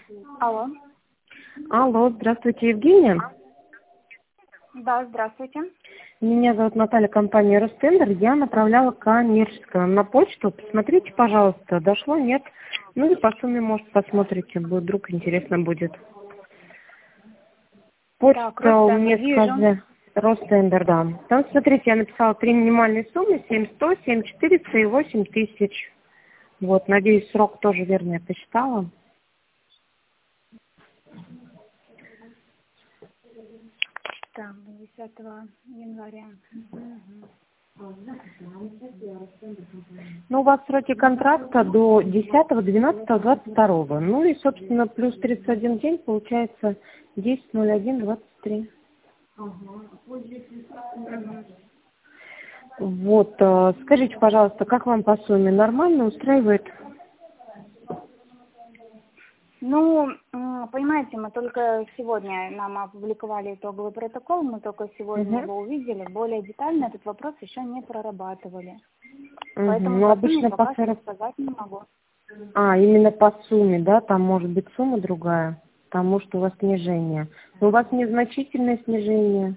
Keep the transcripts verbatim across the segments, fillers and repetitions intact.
Алло. Алло, здравствуйте, Евгения. Да, здравствуйте. Меня зовут Наталья, компания Ростендер. Я направляла коммерческую на почту. Посмотрите, пожалуйста, дошло, нет? Ну и по сумме, может, посмотрите, будет, вдруг интересно будет. Так, Почта у Ростендер, меня вижу. сказали Ростендер, да. Там, смотрите, я написала три минимальные суммы: семь сто, семь четыреста и восемь тысяч. Вот, надеюсь, срок тоже верно я посчитала. Так, десятого января. Мгм. Ну, у вас сроки контракта до десятого двенадцатого двадцать второго. Ну и, собственно, плюс тридцать один день, получается десять ноль один двадцать три. Мгм. Вот, э, скажите, пожалуйста, как вам по сумме? Нормально устраивает? Ну, м, понимаете, мы только сегодня нам опубликовали итоговый протокол, мы только сегодня Угу. его увидели. Более детально этот вопрос еще не прорабатывали. Угу. Поэтому Ну, по сумме обычно по пока что сорок. сказать не могу. А, именно по сумме, да? Там может быть сумма другая, потому что у вас снижение. Но у вас незначительное снижение.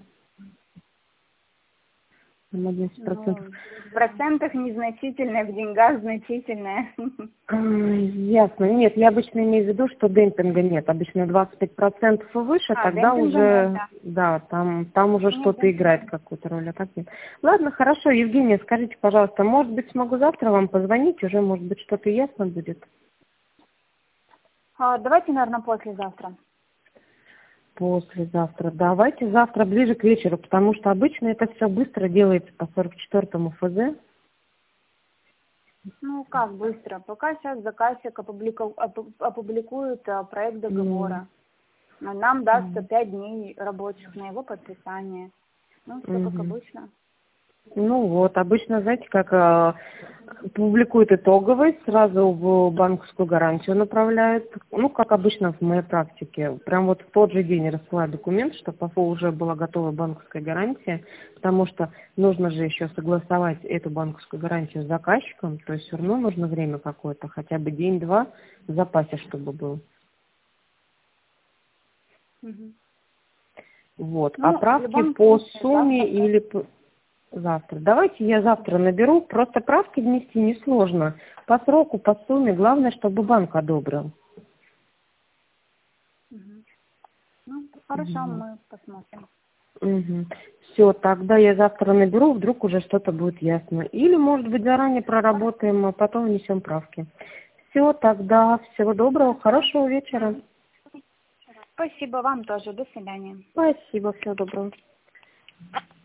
Там одиннадцать процентов. Ну, в процентах незначительное, в деньгах значительное. А, ясно. Нет, я обычно имею в виду, что демпинга нет. Обычно двадцать пять процентов и выше, А, тогда демпинга нет, уже, да. да, там, там уже Нет что-то демпинга. играет какую-то роль, а так нет. Ладно, хорошо, Евгения, скажите, пожалуйста, может быть, смогу завтра вам позвонить, уже, может быть, что-то ясно будет? А, давайте, наверное, послезавтра. Послезавтра. Давайте завтра ближе к вечеру, потому что обычно это все быстро делается по сорок четвёртому эф зэ. Ну, как быстро? Пока сейчас заказчик опублику- опу- опубликует а, проект Ну, договора. Но нам дастся м, пять дней рабочих на его подписание. Ну, все как мгм. обычно. Ну вот, обычно, знаете, как э, публикуют итоговый, сразу в банковскую гарантию направляют. Ну, как обычно в моей практике. Прям вот в тот же день рассылают документ, чтобы по факту уже была готова банковская гарантия, потому что нужно же еще согласовать эту банковскую гарантию с заказчиком, то есть все равно нужно время какое-то, хотя бы день-два в запасе, чтобы был. Мгм. Вот. А Ну, в правки любом по случае, сумме завтра, да. или по- завтра. Давайте я завтра наберу. Просто правки внести несложно. По сроку, по сумме. Главное, чтобы банк одобрил. Мгм. Ну, хорошо, Вот. мы посмотрим. Все, тогда я завтра наберу, вдруг уже что-то будет ясно. Или, может быть, заранее Хорошо. проработаем, а потом внесем правки. Все, тогда всего доброго, хорошего вечера. Спасибо вам тоже. До свидания. Спасибо, всего доброго.